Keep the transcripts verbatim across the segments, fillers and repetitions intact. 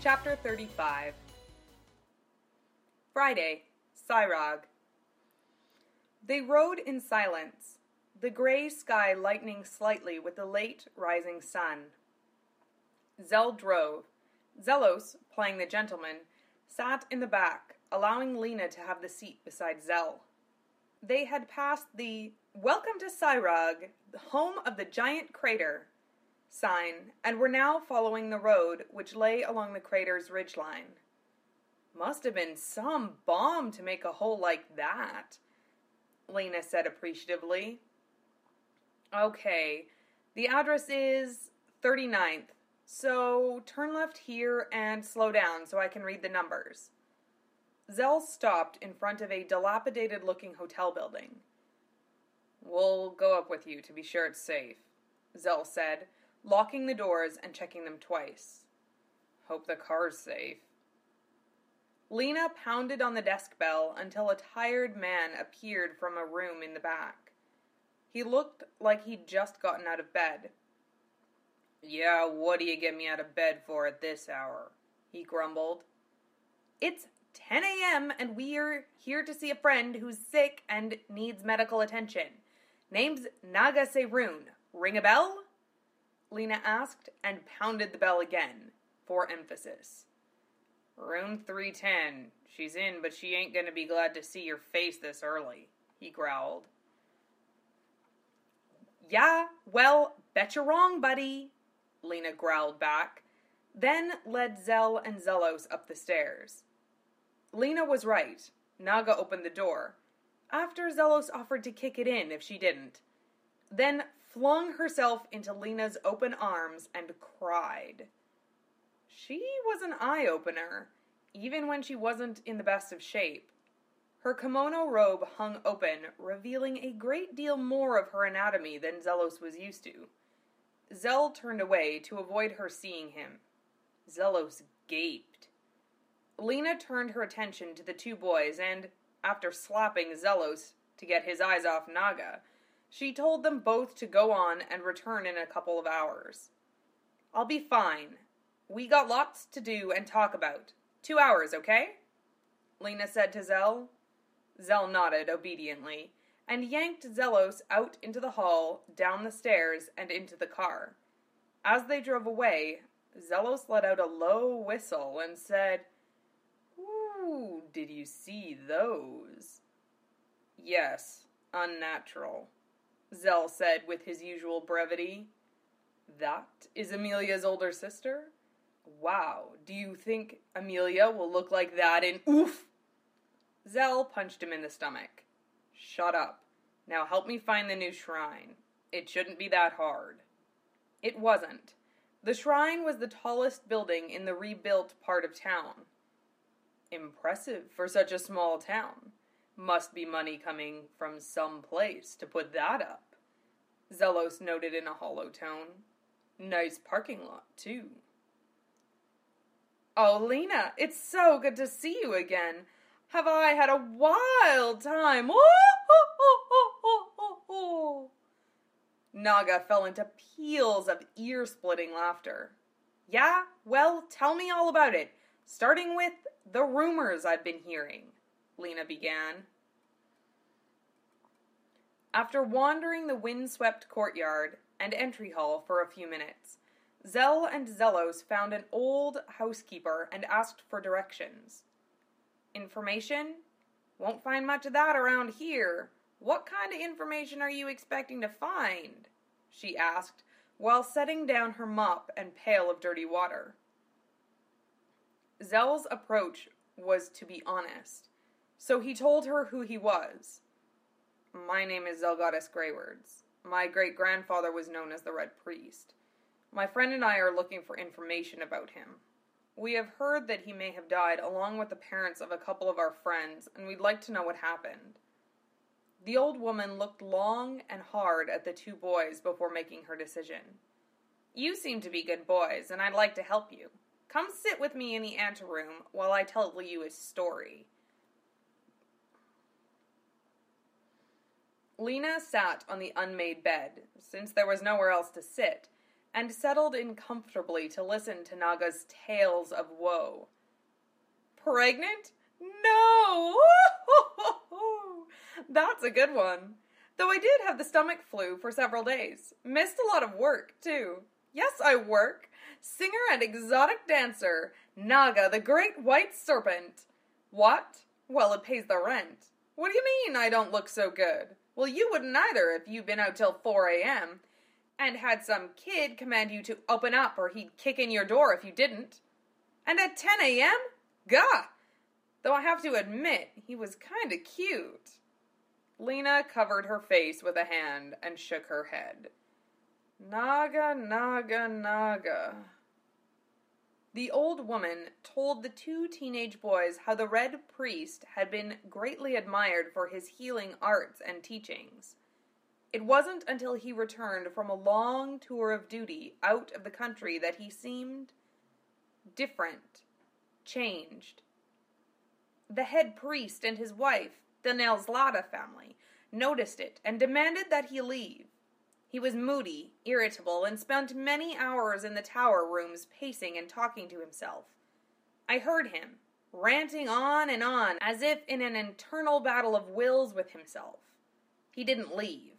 Chapter thirty-five. Friday, Sairag. They rode in silence, the gray sky lightening slightly with the late rising sun. Zell drove. Zelos, playing the gentleman, sat in the back, allowing Lena to have the seat beside Zell. They had passed the "Welcome to Sairag, home of the giant crater" sign, and were now following the road which lay along the crater's ridgeline. Must have been some bomb to make a hole like that, Lena said appreciatively. Okay, the address is thirty-ninth, so turn left here and slow down so I can read the numbers. Zell stopped in front of a dilapidated-looking hotel building. We'll go up with you to be sure it's safe, Zell said, locking the doors and checking them twice. Hope the car's safe. Lena pounded on the desk bell until a tired man appeared from a room in the back. He looked like he'd just gotten out of bed. Yeah, what do you get me out of bed for at this hour? He grumbled. It's ten a.m. and we're here to see a friend who's sick and needs medical attention. Name's Naga Seirun. Ring a bell? Lena asked and pounded the bell again, for emphasis. Room three ten. She's in, but she ain't gonna be glad to see your face this early, he growled. Yeah, well, bet you're wrong, buddy, Lena growled back, then led Zell and Zelos up the stairs. Lena was right. Naga opened the door, after Zelos offered to kick it in if she didn't, then flung herself into Lena's open arms and cried. She was an eye-opener, even when she wasn't in the best of shape. Her kimono robe hung open, revealing a great deal more of her anatomy than Zelos was used to. Zell turned away to avoid her seeing him. Zelos gaped. Lena turned her attention to the two boys and, after slapping Zelos to get his eyes off Naga, she told them both to go on and return in a couple of hours. I'll be fine. We got lots to do and talk about. Two hours, okay? Lena said to Zell. Zell nodded obediently, and yanked Zelos out into the hall, down the stairs, and into the car. As they drove away, Zelos let out a low whistle and said, Ooh, did you see those? Yes, unnatural, Zell said with his usual brevity. That is Amelia's older sister? Wow, do you think Amelia will look like that in oof? Zell punched him in the stomach. Shut up. Now help me find the new shrine. It shouldn't be that hard. It wasn't. The shrine was the tallest building in the rebuilt part of town. Impressive for such a small town. Must be money coming from some place to put that up, Zelos noted in a hollow tone. Nice parking lot, too. Oh, Lena, it's so good to see you again. Have I had a wild time? Naga fell into peals of ear-splitting laughter. Yeah, well, tell me all about it, starting with the rumors I've been hearing, Lena began. After wandering the wind-swept courtyard and entry hall for a few minutes, Zell and Zelos found an old housekeeper and asked for directions. Information? Won't find much of that around here. What kind of information are you expecting to find? She asked, while setting down her mop and pail of dirty water. Zell's approach was to be honest, so he told her who he was. My name is Zelgadis Greywords. My great-grandfather was known as the Red Priest. My friend and I are looking for information about him. We have heard that he may have died along with the parents of a couple of our friends, and we'd like to know what happened. The old woman looked long and hard at the two boys before making her decision. You seem to be good boys, and I'd like to help you. Come sit with me in the anteroom while I tell you his story. Lena sat on the unmade bed, since there was nowhere else to sit, and settled in comfortably to listen to Naga's tales of woe. Pregnant? No! That's a good one. Though I did have the stomach flu for several days. Missed a lot of work, too. Yes, I work. Singer and exotic dancer, Naga the Great White Serpent. What? Well, it pays the rent. What do you mean I don't look so good? Well, you wouldn't either if you'd been out till four a.m. and had some kid command you to open up or he'd kick in your door if you didn't. And at ten a.m.? Gah! Though I have to admit, he was kinda cute. Lena covered her face with a hand and shook her head. Naga, Naga, Naga. The old woman told the two teenage boys how the Red Priest had been greatly admired for his healing arts and teachings. It wasn't until he returned from a long tour of duty out of the country that he seemed different, changed. The head priest and his wife, the Nelslada family, noticed it and demanded that he leave. He was moody, irritable, and spent many hours in the tower rooms pacing and talking to himself. I heard him, ranting on and on, as if in an internal battle of wills with himself. He didn't leave.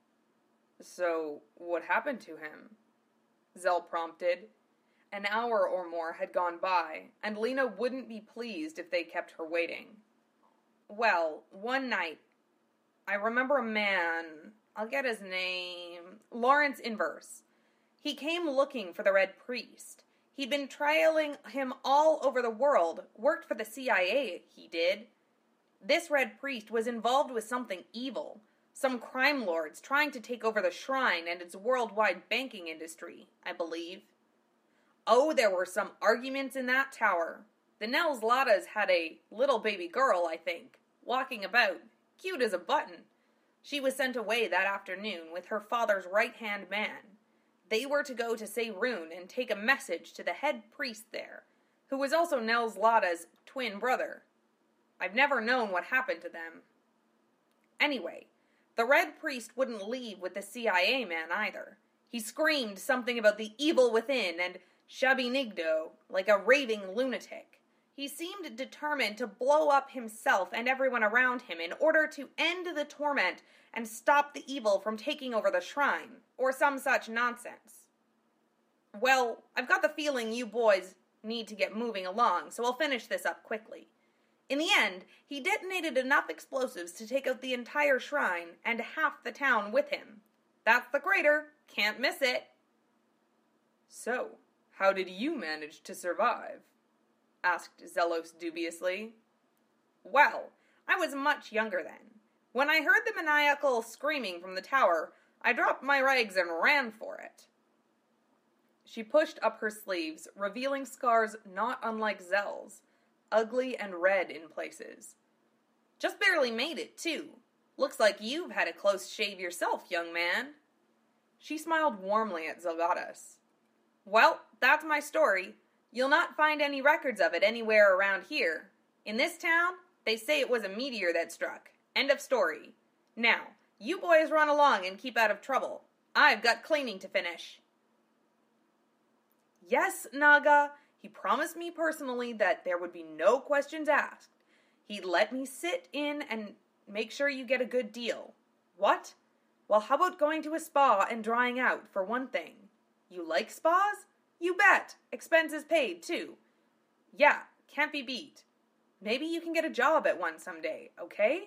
So, what happened to him? Zell prompted. An hour or more had gone by, and Lena wouldn't be pleased if they kept her waiting. Well, one night, I remember a man... I'll get his name. Lawrence Inverse. He came looking for the Red Priest. He'd been trailing him all over the world. Worked for the C I A, he did. This Red Priest was involved with something evil. Some crime lords trying to take over the shrine and its worldwide banking industry, I believe. Oh, there were some arguments in that tower. The Nelsladas had a little baby girl, I think, walking about, cute as a button. She was sent away that afternoon with her father's right-hand man. They were to go to Seirun and take a message to the head priest there, who was also Nelslada's twin brother. I've never known what happened to them. Anyway, the Red Priest wouldn't leave with the C I A man either. He screamed something about the evil within and Shabinigdo, like a raving lunatic. He seemed determined to blow up himself and everyone around him in order to end the torment and stop the evil from taking over the shrine, or some such nonsense. Well, I've got the feeling you boys need to get moving along, so I'll finish this up quickly. In the end, he detonated enough explosives to take out the entire shrine and half the town with him. That's the crater. Can't miss it. So, how did you manage to survive? Asked Zelos dubiously. Well, I was much younger then. When I heard the maniacal screaming from the tower, I dropped my rags and ran for it. She pushed up her sleeves, revealing scars not unlike Zell's, ugly and red in places. Just barely made it, too. Looks like you've had a close shave yourself, young man. She smiled warmly at Zelgatus. Well, that's my story. You'll not find any records of it anywhere around here. In this town, they say it was a meteor that struck. End of story. Now, you boys run along and keep out of trouble. I've got cleaning to finish. Yes, Naga, he promised me personally that there would be no questions asked. He'd let me sit in and make sure you get a good deal. What? Well, how about going to a spa and drying out, for one thing? You like spas? You bet. Expenses paid, too. Yeah, can't be beat. Maybe you can get a job at one someday, okay?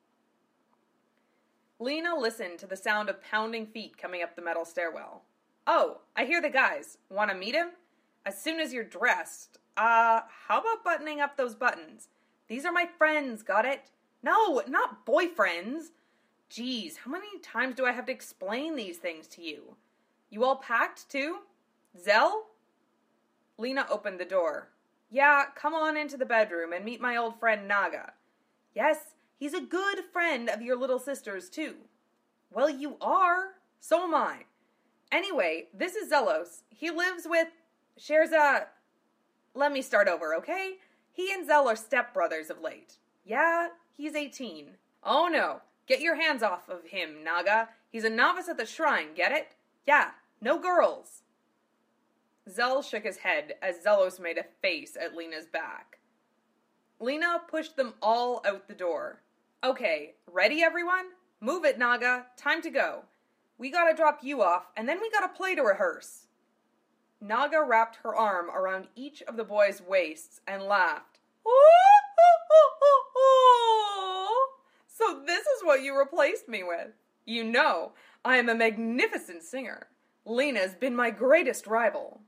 Lena listened to the sound of pounding feet coming up the metal stairwell. Oh, I hear the guys. Want to meet him? As soon as you're dressed. Uh, how about buttoning up those buttons? These are my friends, got it? No, not boyfriends. Geez, how many times do I have to explain these things to you? You all packed, too? Zell? Lena opened the door. Yeah, come on into the bedroom and meet my old friend Naga. Yes, he's a good friend of your little sister's, too. Well, you are. So am I. Anyway, this is Zelos. He lives with... shares a... Let me start over, okay? He and Zell are stepbrothers of late. Yeah, he's eighteen. Oh no, get your hands off of him, Naga. He's a novice at the shrine, get it? Yeah, no girls. Zell shook his head as Zelos made a face at Lena's back. Lena pushed them all out the door. Okay, ready everyone? Move it, Naga. Time to go. We gotta drop you off, and then we gotta play to rehearse. Naga wrapped her arm around each of the boys' waists and laughed. So this is what you replaced me with. You know, I am a magnificent singer. Lena's been my greatest rival.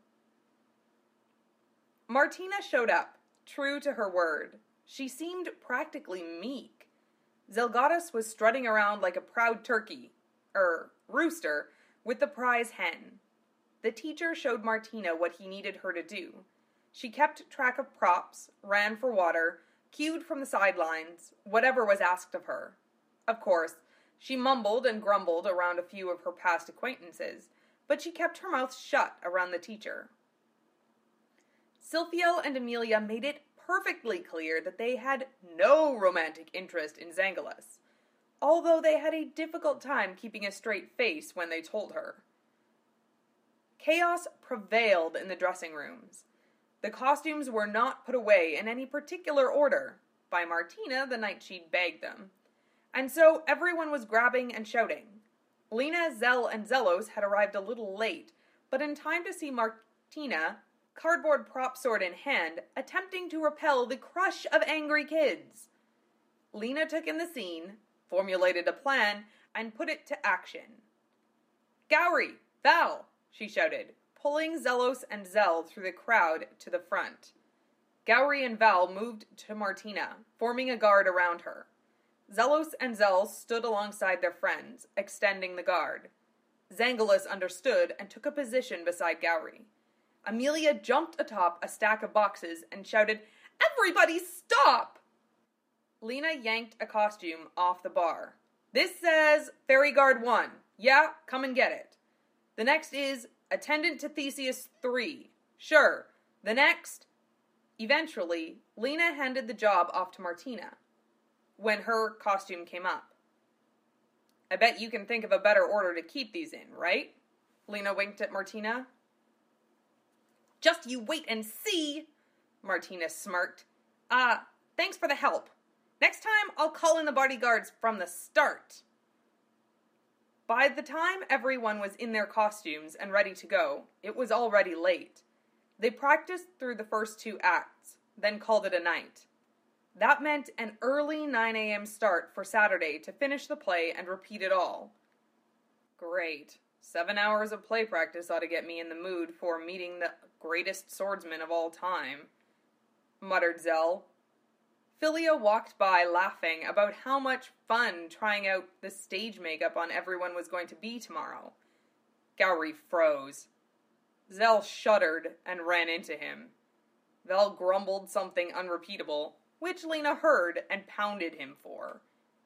Martina showed up, true to her word. She seemed practically meek. Zelgatus was strutting around like a proud turkey, er, rooster, with the prize hen. The teacher showed Martina what he needed her to do. She kept track of props, ran for water, cued from the sidelines, whatever was asked of her. Of course, she mumbled and grumbled around a few of her past acquaintances, but she kept her mouth shut around the teacher. Silphiel and Amelia made it perfectly clear that they had no romantic interest in Zangalus, although they had a difficult time keeping a straight face when they told her. Chaos prevailed in the dressing rooms. The costumes were not put away in any particular order, by Martina the night she'd bagged them, and so everyone was grabbing and shouting. Lena, Zell, and Zelos had arrived a little late, but in time to see Martina, cardboard prop sword in hand, attempting to repel the crush of angry kids. Lena took in the scene, formulated a plan, and put it to action. Gowry! Val! She shouted, pulling Zelos and Zell through the crowd to the front. Gowry and Val moved to Martina, forming a guard around her. Zelos and Zell stood alongside their friends, extending the guard. Zangalus understood and took a position beside Gowry. Amelia jumped atop a stack of boxes and shouted, Everybody stop! Lena yanked a costume off the bar. This says Fairy Guard one. Yeah, come and get it. The next is Attendant to Theseus three. Sure. The next... Eventually, Lena handed the job off to Martina when her costume came up. I bet you can think of a better order to keep these in, right? Lena winked at Martina. Just you wait and see, Martina smirked. Ah, uh, thanks for the help. Next time, I'll call in the bodyguards from the start. By the time everyone was in their costumes and ready to go, it was already late. They practiced through the first two acts, then called it a night. That meant an early nine a.m. start for Saturday to finish the play and repeat it all. Great. Seven hours of play practice ought to get me in the mood for meeting the greatest swordsman of all time, muttered Zell. Philia walked by laughing about how much fun trying out the stage makeup on everyone was going to be tomorrow. Gowry froze. Zell shuddered and ran into him. Val grumbled something unrepeatable, which Lena heard and pounded him for.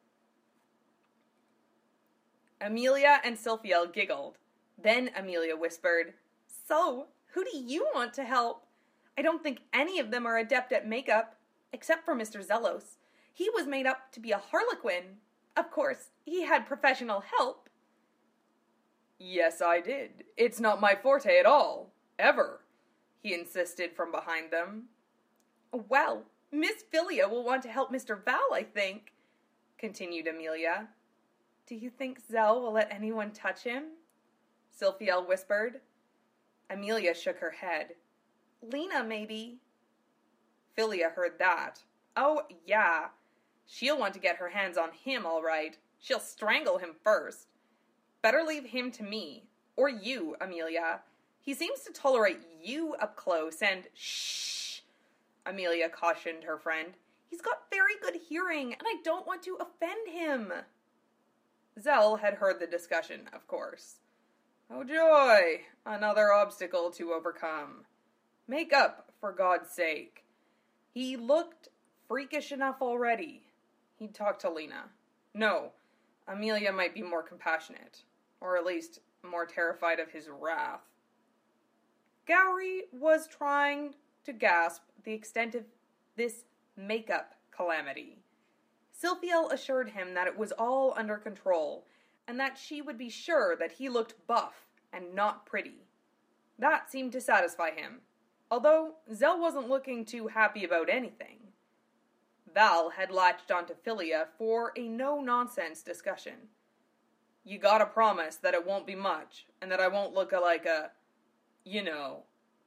Amelia and Silphiel giggled. Then Amelia whispered, So, who do you want to help? I don't think any of them are adept at makeup, except for Mister Zelos. He was made up to be a harlequin. Of course, he had professional help. Yes, I did. It's not my forte at all. Ever, he insisted from behind them. Well, Miss Philia will want to help Mister Val, I think, continued Amelia. Do you think Zell will let anyone touch him? Silphiel whispered. Amelia shook her head. Lena, maybe. Philia heard that. Oh, yeah. She'll want to get her hands on him, all right. She'll strangle him first. Better leave him to me. Or you, Amelia. He seems to tolerate you up close and... Shh! Amelia cautioned her friend. He's got very good hearing, and I don't want to offend him. Zell had heard the discussion, of course. Oh joy! Another obstacle to overcome. Make up, for God's sake. He looked freakish enough already. He'd talk to Lena. No, Amelia might be more compassionate, or at least more terrified of his wrath. Gowry was trying to gasp the extent of this makeup calamity. Silphiel assured him that it was all under control, and that she would be sure that he looked buff and not pretty. That seemed to satisfy him, although Zell wasn't looking too happy about anything. Val had latched onto Philia for a no-nonsense discussion. You gotta promise that it won't be much, and that I won't look like a, you know.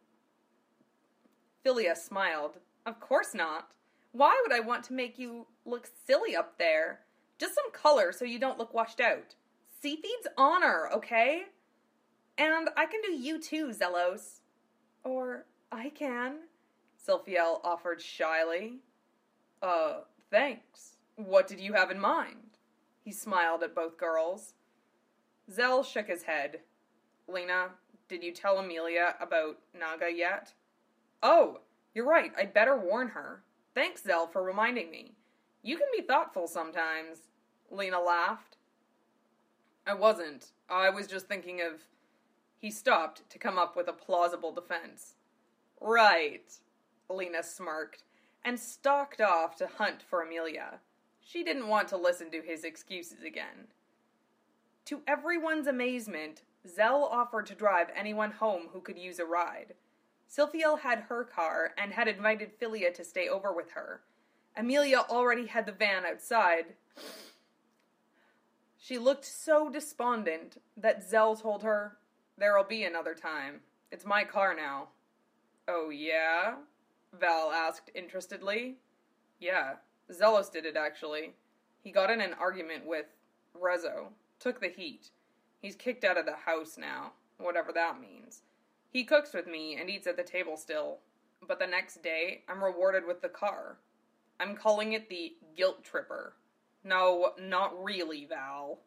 Philia smiled. Of course not. Why would I want to make you look silly up there? Just some color so you don't look washed out. Seatheed's honor, okay? And I can do you too, Zelos. Or I can, Silphiel offered shyly. Uh, thanks. What did you have in mind? He smiled at both girls. Zell shook his head. Lena, did you tell Amelia about Naga yet? Oh, you're right. I'd better warn her. Thanks, Zell, for reminding me. You can be thoughtful sometimes. Lena laughed. I wasn't. I was just thinking of... He stopped to come up with a plausible defense. Right, Lena smirked, and stalked off to hunt for Amelia. She didn't want to listen to his excuses again. To everyone's amazement, Zell offered to drive anyone home who could use a ride. Silphiel had her car and had invited Philia to stay over with her. Amelia already had the van outside. She looked so despondent that Zell told her, There'll be another time. It's my car now. Oh, yeah? Val asked interestedly. Yeah, Zelos did it, actually. He got in an argument with Rezo. Took the heat. He's kicked out of the house now, whatever that means. He cooks with me and eats at the table still. But the next day, I'm rewarded with the car. I'm calling it the Guilt Tripper. No, not really, Val.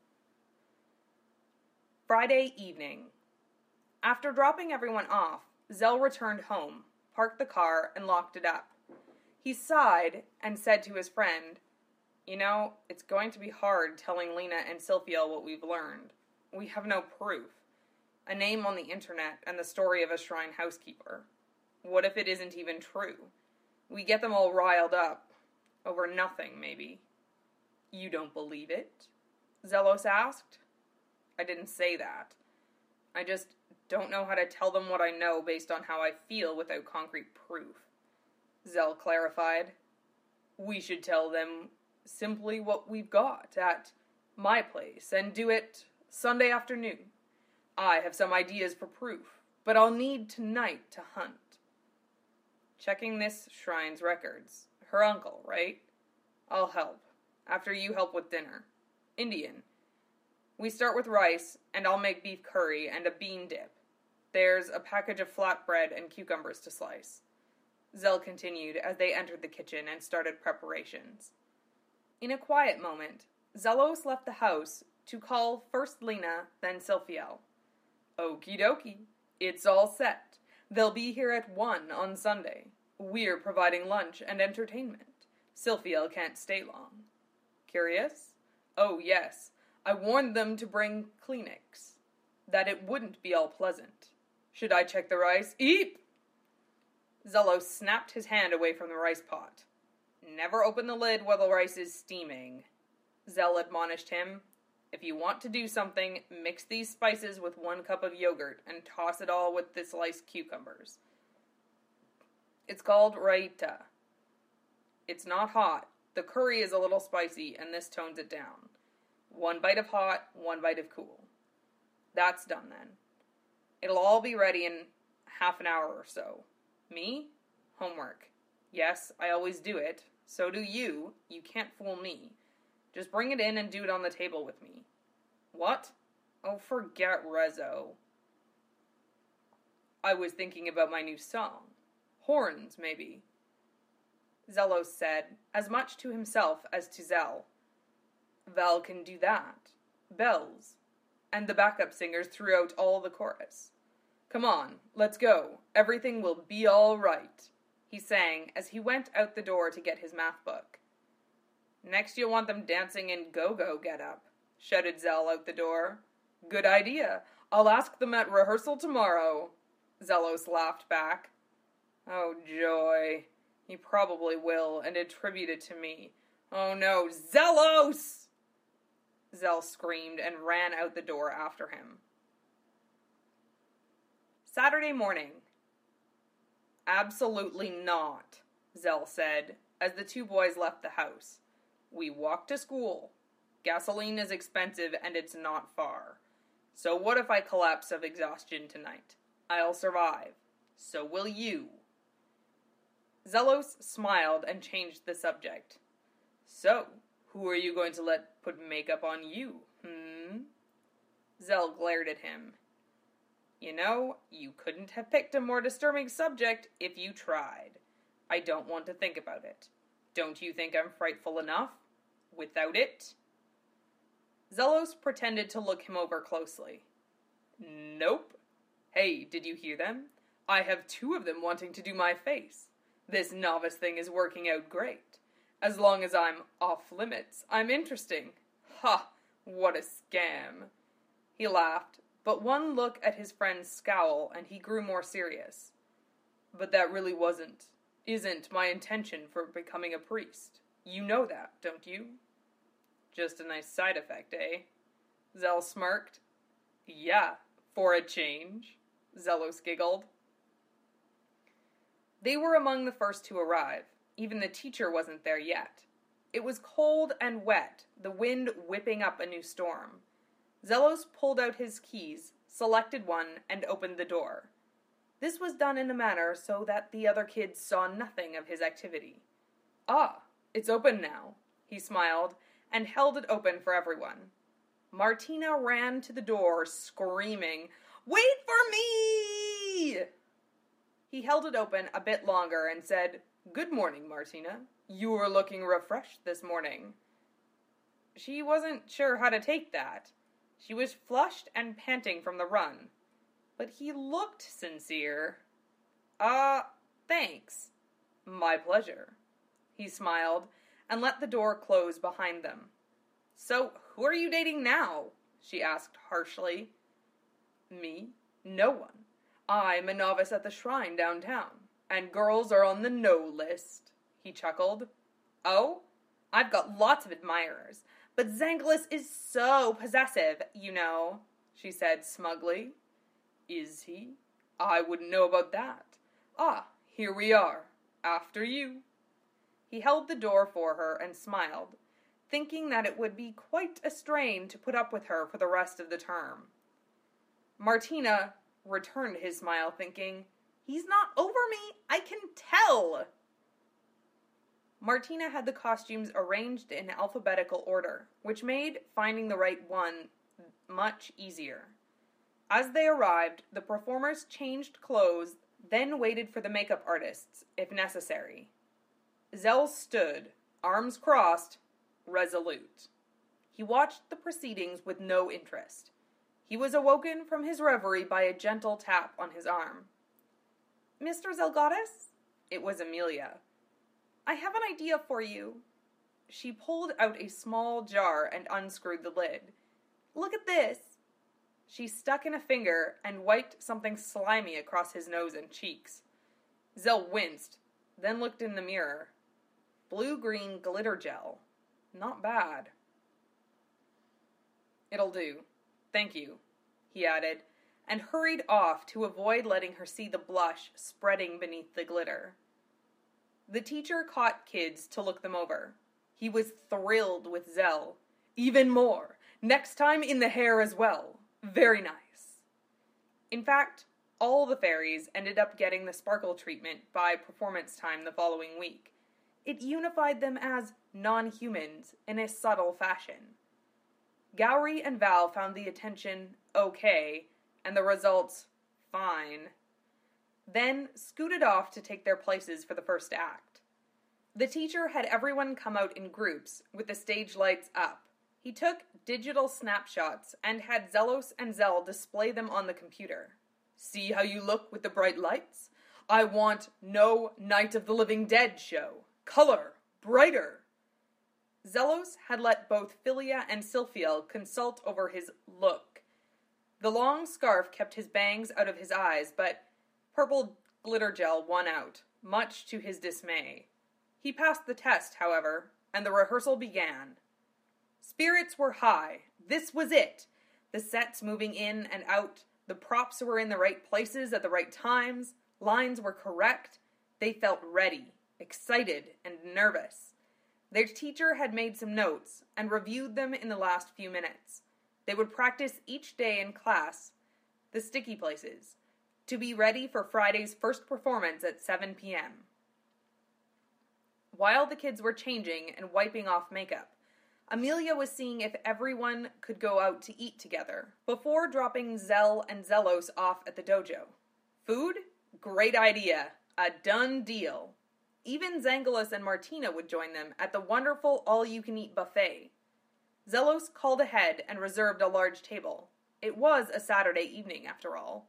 Friday evening. After dropping everyone off, Zell returned home, parked the car, and locked it up. He sighed and said to his friend, You know, it's going to be hard telling Lena and Silphiel what we've learned. We have no proof. A name on the internet and the story of a shrine housekeeper. What if it isn't even true? We get them all riled up. Over nothing, maybe. You don't believe it? Zelos asked. I didn't say that. I just don't know how to tell them what I know based on how I feel without concrete proof. Zell clarified. We should tell them simply what we've got at my place and do it Sunday afternoon. I have some ideas for proof, but I'll need tonight to hunt. Checking this shrine's records. Her uncle, right? I'll help. After you help with dinner. Indian. We start with rice, and I'll make beef curry and a bean dip. There's a package of flatbread and cucumbers to slice. Zell continued as they entered the kitchen and started preparations. In a quiet moment, Zelos left the house to call first Lena, then Silphiel. Okie dokie. It's all set. They'll be here at one on Sunday. We're providing lunch and entertainment. Silphiel can't stay long. Curious? Oh, yes. I warned them to bring Kleenex. That it wouldn't be all pleasant. Should I check the rice? Eep! Zelos snapped his hand away from the rice pot. Never open the lid while the rice is steaming. Zell admonished him. If you want to do something, mix these spices with one cup of yogurt and toss it all with the sliced cucumbers. It's called raita. It's not hot. The curry is a little spicy, and this tones it down. One bite of hot, one bite of cool. That's done then. It'll all be ready in half an hour or so. Me? Homework. Yes, I always do it. So do you. You can't fool me. Just bring it in and do it on the table with me. What? Oh, forget Rezo. I was thinking about my new song. Horns, maybe. Zelos said, as much to himself as to Zell. Val can do that. Bells. And the backup singers threw out all the chorus. Come on, let's go. Everything will be all right, he sang as he went out the door to get his math book. Next you'll want them dancing in go-go get-up, shouted Zell out the door. Good idea. I'll ask them at rehearsal tomorrow. Zelos laughed back. Oh, joy. He probably will, and attribute it to me. Oh no, Zelos! Zell screamed and ran out the door after him. Saturday morning. Absolutely not, Zell said, as the two boys left the house. We walk to school. Gasoline is expensive and it's not far. So what if I collapse of exhaustion tonight? I'll survive. So will you. Zelos smiled and changed the subject. So, who are you going to let put makeup on you, hmm? Zell glared at him. You know, you couldn't have picked a more disturbing subject if you tried. I don't want to think about it. Don't you think I'm frightful enough? Without it? Zelos pretended to look him over closely. Nope. Hey, did you hear them? I have two of them wanting to do my face. This novice thing is working out great. As long as I'm off limits, I'm interesting. Ha! What a scam. He laughed, but one look at his friend's scowl and he grew more serious. But that really wasn't, isn't my intention for becoming a priest. You know that, don't you? Just a nice side effect, eh? Zell smirked. Yeah, for a change, Zelos giggled. They were among the first to arrive. Even the teacher wasn't there yet. It was cold and wet, the wind whipping up a new storm. Zelos pulled out his keys, selected one, and opened the door. This was done in a manner so that the other kids saw nothing of his activity. Ah, it's open now, he smiled, and held it open for everyone. Martina ran to the door, screaming, Wait for me! He held it open a bit longer and said, Good morning, Martina. You are looking refreshed this morning. She wasn't sure how to take that. She was flushed and panting from the run. But he looked sincere. Ah, uh, thanks. My pleasure. He smiled and let the door close behind them. So, who are you dating now? She asked harshly. Me? No one. I'm a novice at the shrine downtown, and girls are on the no list, he chuckled. Oh? I've got lots of admirers, but Zanglis is so possessive, you know, she said smugly. Is he? I wouldn't know about that. Ah, here we are. After you. He held the door for her and smiled, thinking that it would be quite a strain to put up with her for the rest of the term. Martina returned his smile, thinking, He's not over me, I can tell. Martina had the costumes arranged in alphabetical order, which made finding the right one much easier. As they arrived, the performers changed clothes, then waited for the makeup artists, if necessary. Zell stood, arms crossed, resolute. He watched the proceedings with no interest. He was awoken from his reverie by a gentle tap on his arm. Mister Zelgadis? It was Amelia. I have an idea for you. She pulled out a small jar and unscrewed the lid. Look at this. She stuck in a finger and wiped something slimy across his nose and cheeks. Zell winced, then looked in the mirror. Blue-green glitter gel. Not bad. It'll do. Thank you, he added, and hurried off to avoid letting her see the blush spreading beneath the glitter. The teacher caught kids to look them over. He was thrilled with Zell. Even more. Next time in the hair as well. Very nice. In fact, all the fairies ended up getting the sparkle treatment by performance time the following week. It unified them as non-humans in a subtle fashion. Gowry and Val found the attention okay, and the results fine. Then scooted off to take their places for the first act. The teacher had everyone come out in groups, with the stage lights up. He took digital snapshots and had Zelos and Zell display them on the computer. See how you look with the bright lights? I want no Night of the Living Dead show. Color, brighter. Zelos had let both Philia and Silphiel consult over his look. The long scarf kept his bangs out of his eyes, but purple glitter gel won out, much to his dismay. He passed the test, however, and the rehearsal began. Spirits were high. This was it. The sets moving in and out, The props were in the right places at the right times, lines were correct. They felt ready, excited, and nervous. Their teacher had made some notes and reviewed them in the last few minutes. They would practice each day in class, the sticky places, to be ready for Friday's first performance at seven p.m. While the kids were changing and wiping off makeup, Amelia was seeing if everyone could go out to eat together before dropping Zell and Zelos off at the dojo. Food? Great idea. A done deal. Even Zangelis and Martina would join them at the wonderful all-you-can-eat buffet. Zelos called ahead and reserved a large table. It was a Saturday evening, after all.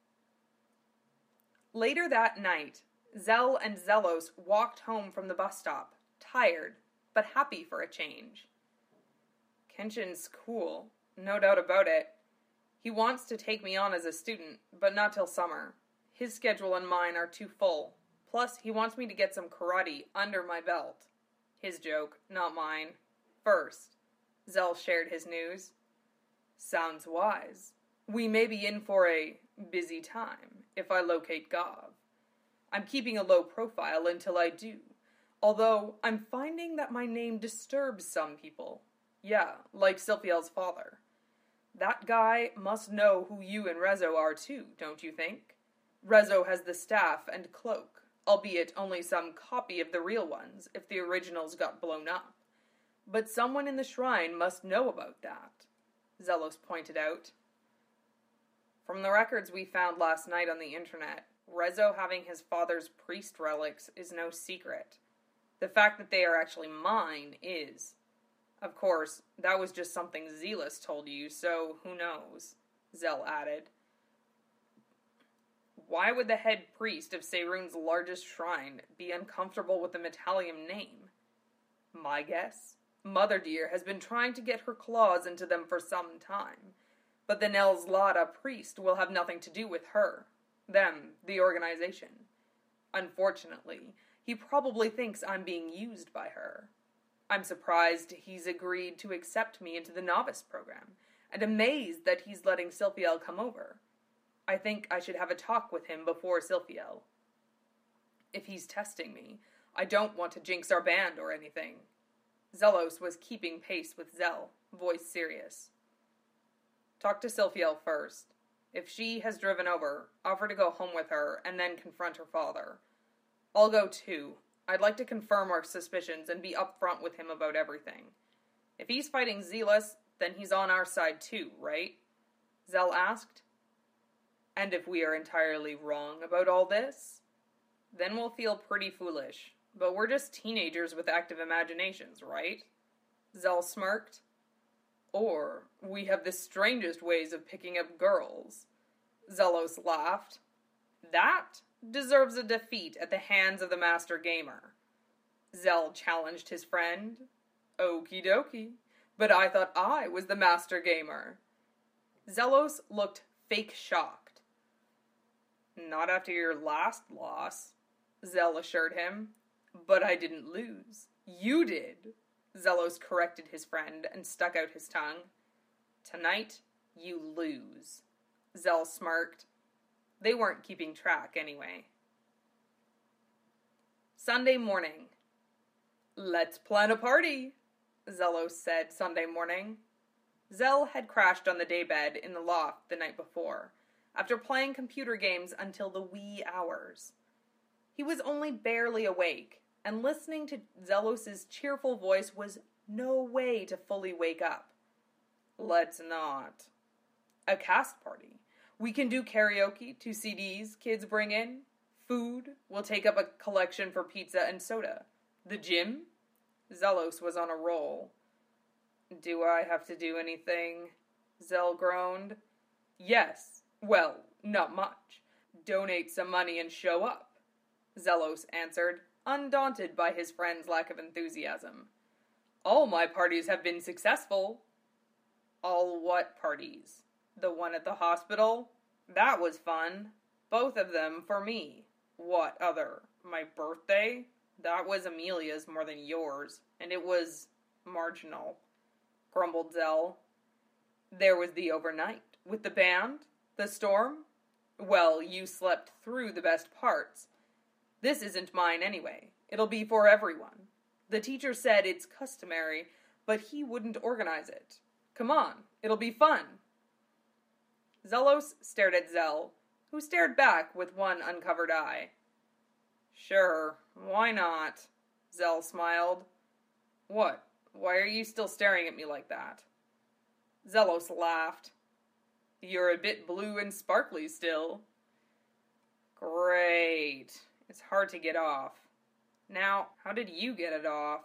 Later that night, Zell and Zelos walked home from the bus stop, tired, but happy for a change. Kenshin's cool, no doubt about it. He wants to take me on as a student, but not till summer. His schedule and mine are too full. Plus, he wants me to get some karate under my belt. His joke, not mine. First, Zell shared his news. Sounds wise. We may be in for a busy time if I locate Gav. I'm keeping a low profile until I do, although I'm finding that my name disturbs some people. Yeah, like Silphiel's father. That guy must know who you and Rezo are too, don't you think? Rezo has the staff and cloak, albeit only some copy of the real ones if the originals got blown up. But someone in the shrine must know about that, Zelos pointed out. From the records we found last night on the internet, Rezo having his father's priest relics is no secret. The fact that they are actually mine is. Of course, that was just something Zelos told you, so who knows, Zell added. Why would the head priest of Seirun's largest shrine be uncomfortable with the Metallium name? My guess? Mother Dear has been trying to get her claws into them for some time, but the Nelslada priest will have nothing to do with her. Them, the organization. Unfortunately, he probably thinks I'm being used by her. I'm surprised he's agreed to accept me into the novice program, and amazed that he's letting Silphiel come over. I think I should have a talk with him before Silphiel. If he's testing me, I don't want to jinx our band or anything. Zelos was keeping pace with Zell, voice serious. Talk to Silphiel first. If she has driven over, offer to go home with her and then confront her father. I'll go too. I'd like to confirm our suspicions and be upfront with him about everything. If he's fighting Zelos, then he's on our side too, right? Zell asked. And if we are entirely wrong about all this? Then we'll feel pretty foolish. But we're just teenagers with active imaginations, right? Zell smirked. Or we have the strangest ways of picking up girls. Zelos laughed. That deserves a defeat at the hands of the Master Gamer. Zell challenged his friend. Okie dokie, but I thought I was the Master Gamer. Zelos looked fake shocked. Not after your last loss, Zell assured him. But I didn't lose. You did. Zelos corrected his friend and stuck out his tongue. Tonight, you lose. Zell smirked. They weren't keeping track anyway. Sunday morning. Let's plan a party, Zelos said Sunday morning. Zell had crashed on the daybed in the loft the night before, after playing computer games until the wee hours. He was only barely awake, and listening to Zelos' cheerful voice was no way to fully wake up. Let's not. A cast party. We can do karaoke, two C Ds kids bring in. Food. We'll take up a collection for pizza and soda. The gym? Zelos was on a roll. Do I have to do anything? Zell groaned. Yes. Well, not much. Donate some money and show up. Zelos answered, undaunted by his friend's lack of enthusiasm. All my parties have been successful. All what parties? The one at the hospital? That was fun. Both of them for me. What other? My birthday? That was Amelia's more than yours, and it was marginal, grumbled Zell. There was the overnight, with the band, the The storm? Well, you slept through the best parts. This isn't mine anyway. It'll be for everyone. The teacher said it's customary, but he wouldn't organize it. Come on, it'll be fun. Zelos stared at Zell, who stared back with one uncovered eye. Sure, why not? Zell smiled. What? Why are you still staring at me like that? Zelos laughed. You're a bit blue and sparkly still. Great. It's hard to get off. Now, how did you get it off?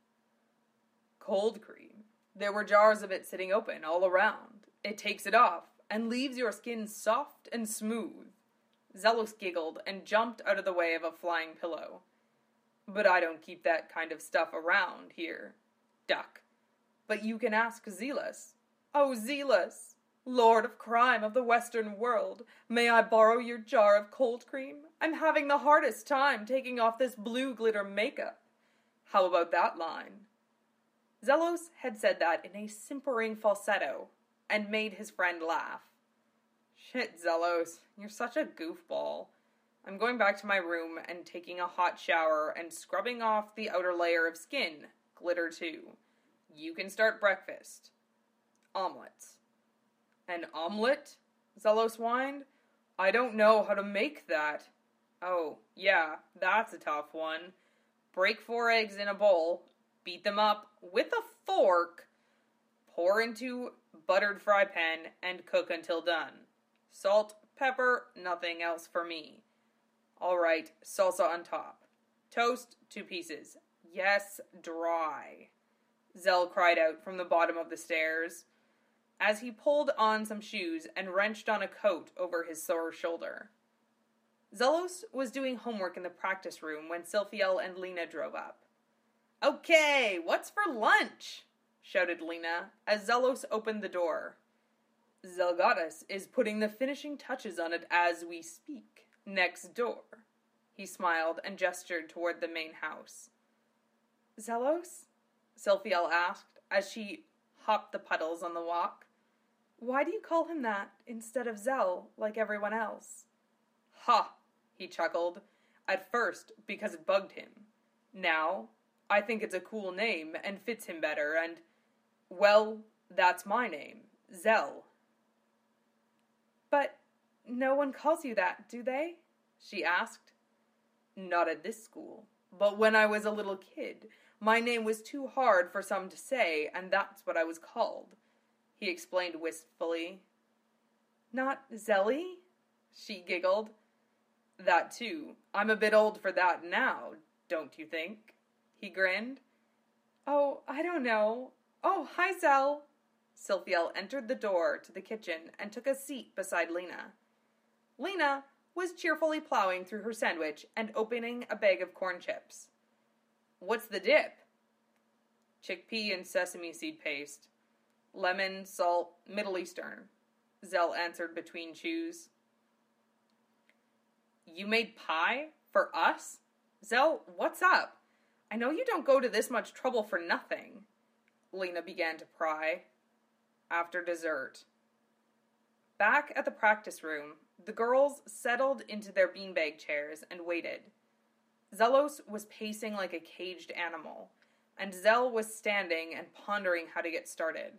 Cold cream. There were jars of it sitting open all around. It takes it off and leaves your skin soft and smooth. Zelos giggled and jumped out of the way of a flying pillow. But I don't keep that kind of stuff around here. Duck. But you can ask Zelos. Oh, Zelos, Lord of crime of the Western world, may I borrow your jar of cold cream? I'm having the hardest time taking off this blue glitter makeup. How about that line? Zelos had said that in a simpering falsetto and made his friend laugh. Shit, Zelos, you're such a goofball. I'm going back to my room and taking a hot shower and scrubbing off the outer layer of skin, glitter too. You can start breakfast. Omelets. An omelet? Zelos whined. I don't know how to make that. Oh, yeah, that's a tough one. Break four eggs in a bowl, beat them up with a fork, pour into buttered fry pan, and cook until done. Salt, pepper, nothing else for me. All right, salsa on top. Toast, two pieces. Yes, dry. Zell cried out from the bottom of the stairs, as he pulled on some shoes and wrenched on a coat over his sore shoulder. Zelos was doing homework in the practice room when Silphiel and Lena drove up. Okay, what's for lunch? Shouted Lena as Zelos opened the door. Zelgadis is putting the finishing touches on it as we speak, next door. He smiled and gestured toward the main house. Zelos? Silphiel asked as she hopped the puddles on the walk. Why do you call him that instead of Zell like everyone else? Ha! He chuckled. At first, because it bugged him. Now, I think it's a cool name and fits him better and, well, that's my name, Zell. But no one calls you that, do they? She asked. Not at this school, but when I was a little kid, my name was too hard for some to say, and that's what I was called, he explained wistfully. Not Zelly? She giggled. That too. I'm a bit old for that now, don't you think? He grinned. Oh, I don't know. Oh, hi, Zell. Silphiel entered the door to the kitchen and took a seat beside Lena. Lena was cheerfully plowing through her sandwich and opening a bag of corn chips. What's the dip? Chickpea and sesame seed paste. Lemon, salt, Middle Eastern, Zell answered between chews. You made pie? For us? Zell, what's up? I know you don't go to this much trouble for nothing. Lena began to pry. After dessert. Back at the practice room, the girls settled into their beanbag chairs and waited. Zelos was pacing like a caged animal, and Zell was standing and pondering how to get started.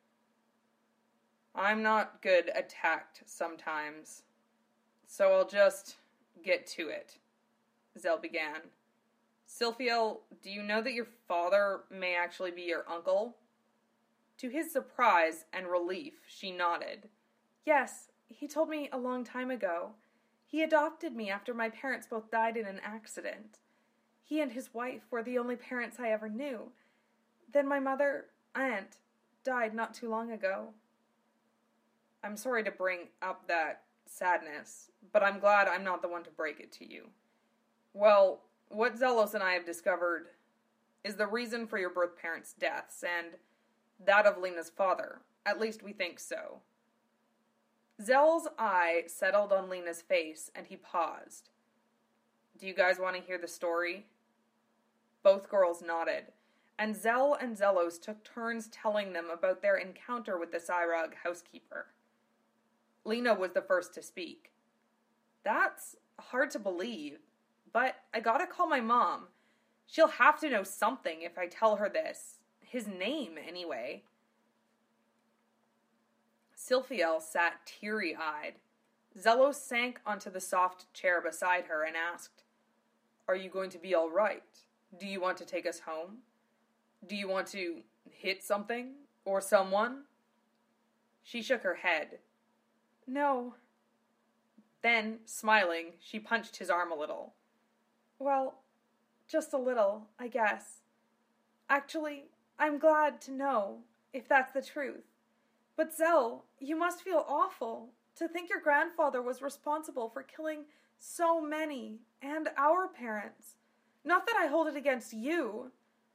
I'm not good at tact sometimes, so I'll just get to it, Zell began. Silphiel, do you know that your father may actually be your uncle? To his surprise and relief, she nodded. Yes, he told me a long time ago. He adopted me after my parents both died in an accident. He and his wife were the only parents I ever knew. Then my mother, aunt, died not too long ago. I'm sorry to bring up that sadness, but I'm glad I'm not the one to break it to you. Well, what Zelos and I have discovered is the reason for your birth parents' deaths, and that of Lena's father. At least we think so. Zell's eye settled on Lena's face, and he paused. Do you guys want to hear the story? Both girls nodded, and Zell and Zelos took turns telling them about their encounter with the Cyrog housekeeper. Lena was the first to speak. That's hard to believe, but I gotta call my mom. She'll have to know something if I tell her this. His name, anyway. Silphiel sat teary-eyed. Zelos sank onto the soft chair beside her and asked, "Are you going to be all right? Do you want to take us home? Do you want to hit something? Or someone?" She shook her head. "No." Then, smiling, she punched his arm a little. "Well, just a little, I guess. Actually, I'm glad to know, if that's the truth. But Zell, you must feel awful to think your grandfather was responsible for killing so many, and our parents. Not that I hold it against you."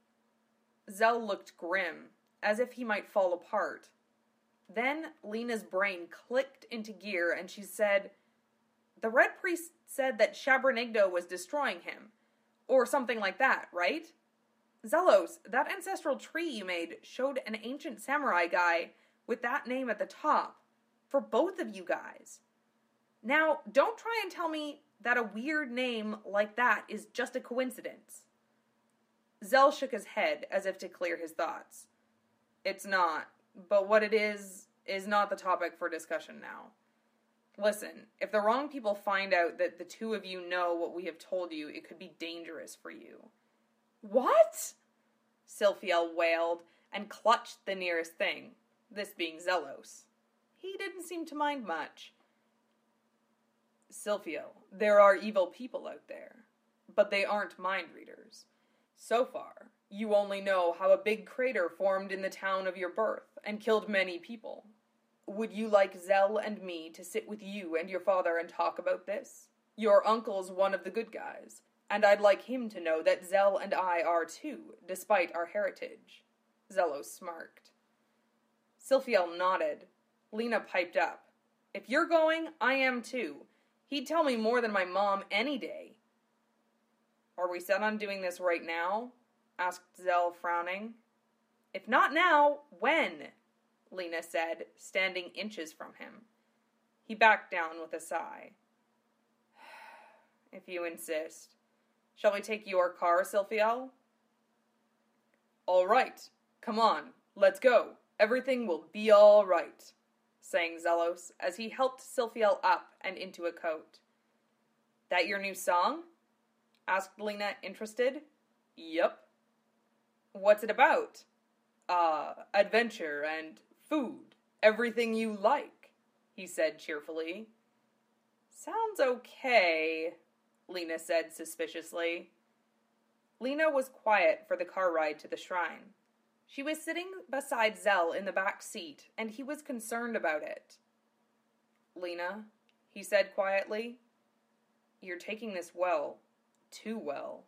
Zell looked grim, as if he might fall apart. Then Lena's brain clicked into gear and she said, "The Red Priest said that Shabranigdo was destroying him. Or something like that, right? Zelos, that ancestral tree you made showed an ancient samurai guy with that name at the top. For both of you guys. Now, don't try and tell me that a weird name like that is just a coincidence." Zell shook his head as if to clear his thoughts. "It's not, but what it is, is not the topic for discussion now. Listen, if the wrong people find out that the two of you know what we have told you, it could be dangerous for you." "What?" Silphiel wailed and clutched the nearest thing, this being Zelos. He didn't seem to mind much. "Silphiel, there are evil people out there, but they aren't mind readers. So far, you only know how a big crater formed in the town of your birth and killed many people. Would you like Zell and me to sit with you and your father and talk about this? Your uncle's one of the good guys, and I'd like him to know that Zell and I are too, despite our heritage." Zelos smirked. Silphiel nodded. Lena piped up. "If you're going, I am too. He'd tell me more than my mom any day." "Are we set on doing this right now?" asked Zell, frowning. "If not now, when?" Lena said, standing inches from him. He backed down with a sigh. "If you insist. Shall we take your car, Silphiel?" "All right. Come on. Let's go. Everything will be all right," sang Zelos as he helped Silphiel up and into a coat. "That your new song?" asked Lena, interested. "Yep." "What's it about?" Uh, adventure and food. Everything you like," he said cheerfully. "Sounds okay," Lena said suspiciously. Lena was quiet for the car ride to the shrine. She was sitting beside Zell in the back seat, and he was concerned about it. "Lena," he said quietly, "you're taking this well. Too well."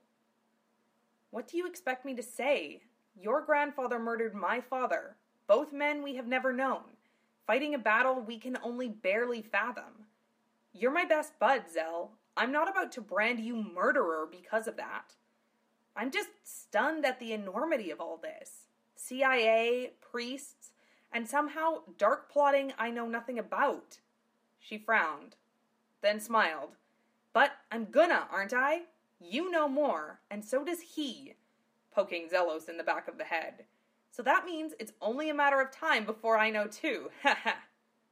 "What do you expect me to say? Your grandfather murdered my father, both men we have never known, fighting a battle we can only barely fathom. You're my best bud, Zell. I'm not about to brand you murderer because of that. I'm just stunned at the enormity of all this. C I A, priests, and somehow dark plotting I know nothing about." She frowned, then smiled. "But I'm gonna, aren't I? You know more, and so does he," poking Zelos in the back of the head. "So that means it's only a matter of time before I know too. Ha ha."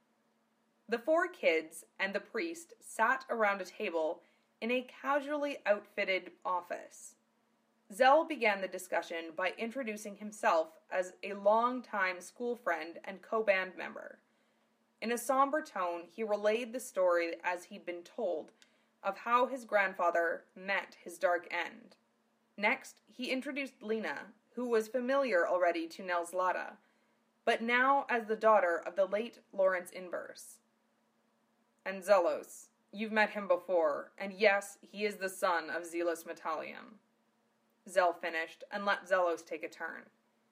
The four kids and the priest sat around a table in a casually outfitted office. Zell began the discussion by introducing himself as a longtime school friend and co-band member. In a somber tone, he relayed the story as he'd been told of how his grandfather met his dark end. Next, he introduced Lena, who was familiar already to Nels Lada, but now as the daughter of the late Lawrence Inverse. "And Zelos, you've met him before, and yes, he is the son of Zelos Metalium." Zell finished, and let Zelos take a turn.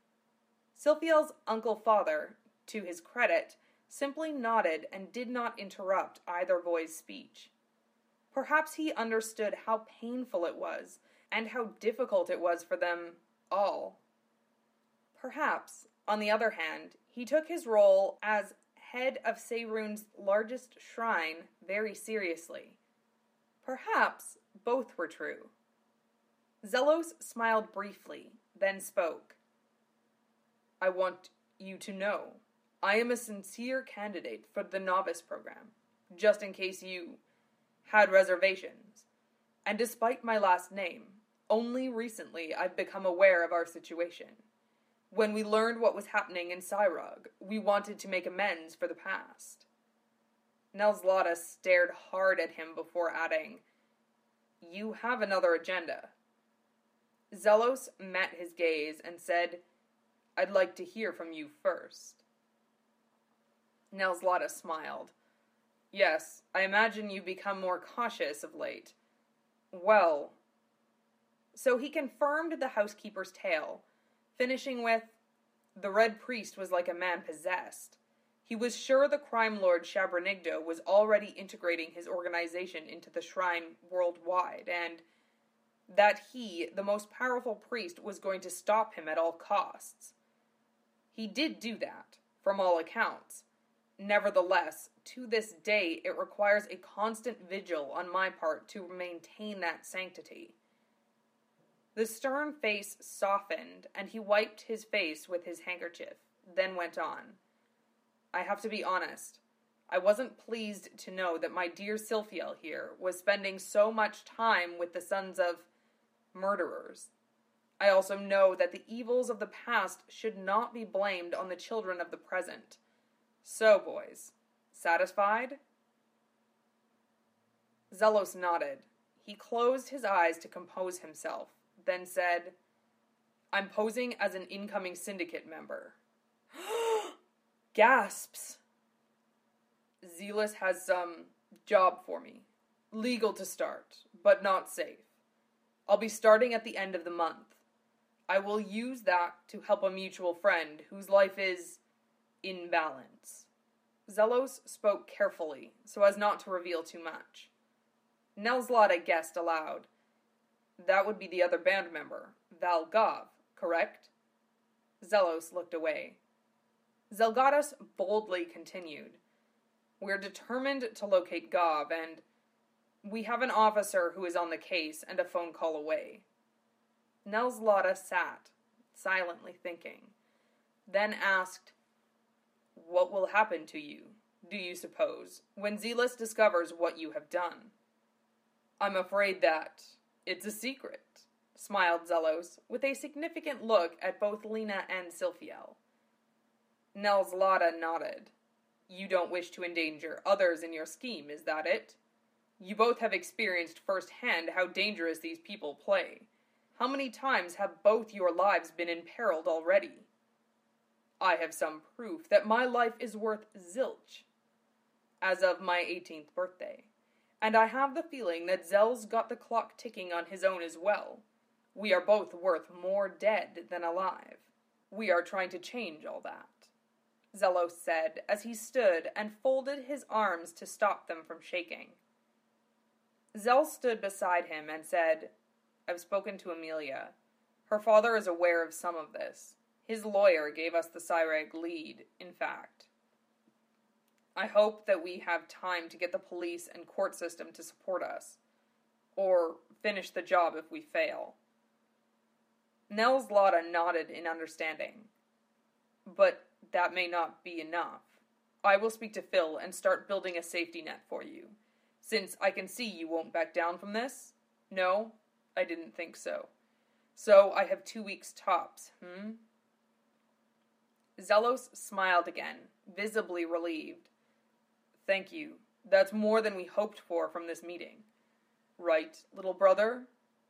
Silphiel's uncle-father, to his credit, simply nodded and did not interrupt either boy's speech. Perhaps he understood how painful it was, and how difficult it was for them all. Perhaps, on the other hand, he took his role as head of Seirune's largest shrine very seriously. Perhaps both were true. Zelos smiled briefly, then spoke. I want you to know, I am a sincere candidate for the novice program, just in case you had reservations. And despite my last name, only recently I've become aware of our situation. When we learned what was happening in Cyrog, we wanted to make amends for the past. Nelslata stared hard at him before adding, You have another agenda. Zelos met his gaze and said, I'd like to hear from you first. Nelslata smiled. Yes, I imagine you've become more cautious of late. Well, so he confirmed the housekeeper's tale, finishing with, the Red Priest was like a man possessed. He was sure the crime lord Shabranigdo was already integrating his organization into the shrine worldwide, and that he, the most powerful priest, was going to stop him at all costs. He did do that, from all accounts. Nevertheless, to this day, it requires a constant vigil on my part to maintain that sanctity. The stern face softened, and he wiped his face with his handkerchief, then went on. I have to be honest. I wasn't pleased to know that my dear Silphiel here was spending so much time with the sons of murderers. I also know that the evils of the past should not be blamed on the children of the present. So, boys, satisfied? Zelos nodded. He closed his eyes to compose himself, then said, I'm posing as an incoming syndicate member. Gasps. Zelos has some job for me. Legal to start, but not safe. I'll be starting at the end of the month. I will use that to help a mutual friend whose life is in balance. Zelos spoke carefully, so as not to reveal too much. Nelslata guessed aloud. That would be the other band member, Val Gov, correct? Zelos looked away. Zelgados boldly continued. We're determined to locate Gov, and we have an officer who is on the case and a phone call away. Nelslata sat, silently thinking, then asked, What will happen to you, do you suppose, when Zelos discovers what you have done? I'm afraid that it's a secret, smiled Zelos, with a significant look at both Lena and Silphiel. Nelslata nodded. You don't wish to endanger others in your scheme, is that it? You both have experienced firsthand how dangerous these people play. How many times have both your lives been imperiled already? I have some proof that my life is worth zilch, as of my eighteenth birthday. And I have the feeling that Zell's got the clock ticking on his own as well. We are both worth more dead than alive. We are trying to change all that, Zelos said as he stood and folded his arms to stop them from shaking. Zell stood beside him and said, I've spoken to Amelia. Her father is aware of some of this. His lawyer gave us the Cyreg lead, in fact. I hope that we have time to get the police and court system to support us, or finish the job if we fail. Nelslata nodded in understanding. But that may not be enough. I will speak to Phil and start building a safety net for you, since I can see you won't back down from this. No, I didn't think so. So I have two weeks tops, hmm? Zelos smiled again, visibly relieved. Thank you. That's more than we hoped for from this meeting. Right, little brother?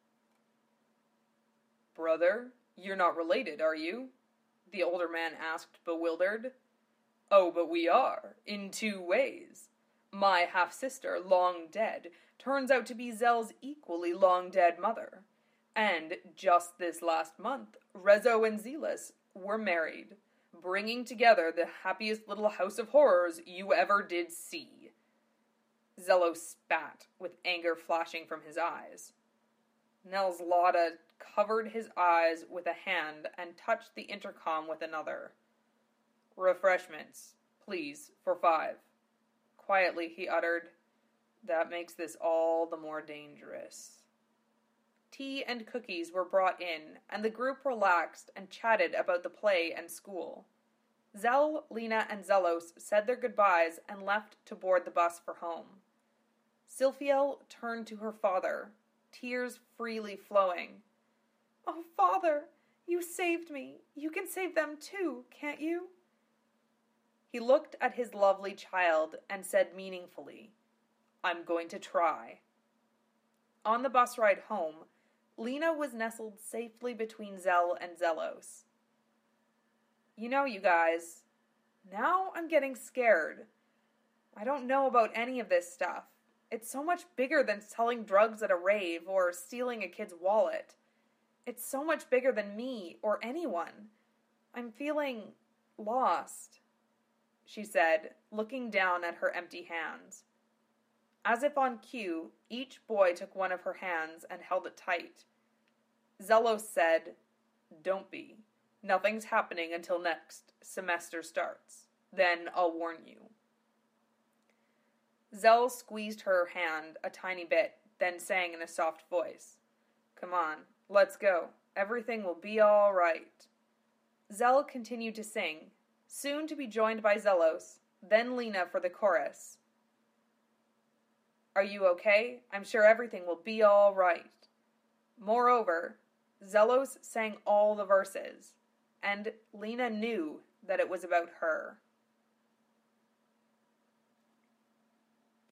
Brother? You're not related, are you? The older man asked, bewildered. Oh, but we are, in two ways. My half-sister, long dead, turns out to be Zell's equally long-dead mother. And just this last month, Rezo and Zelos were married, bringing together the happiest little house of horrors you ever did see. Zelos spat, with anger flashing from his eyes. Nelslata covered his eyes with a hand and touched the intercom with another. Refreshments, please, for five. Quietly he uttered, "That makes this all the more dangerous." Tea and cookies were brought in, and the group relaxed and chatted about the play and school. Zell, Lena, and Zelos said their goodbyes and left to board the bus for home. Silphiel turned to her father, tears freely flowing. "Oh, Father, you saved me. You can save them too, can't you?" He looked at his lovely child and said meaningfully, "I'm going to try." On the bus ride home, Lena was nestled safely between Zell and Zelos. "You know, you guys, now I'm getting scared. I don't know about any of this stuff. It's so much bigger than selling drugs at a rave or stealing a kid's wallet. It's so much bigger than me or anyone. I'm feeling lost," she said, looking down at her empty hands. As if on cue, each boy took one of her hands and held it tight. Zelos said, "Don't be. Nothing's happening until next semester starts. Then I'll warn you." Zell squeezed her hand a tiny bit, then sang in a soft voice, "Come on, let's go. Everything will be all right." Zell continued to sing, soon to be joined by Zelos, then Lena for the chorus. "Are you okay? I'm sure everything will be all right." Moreover, Zelos sang all the verses, and Lena knew that it was about her.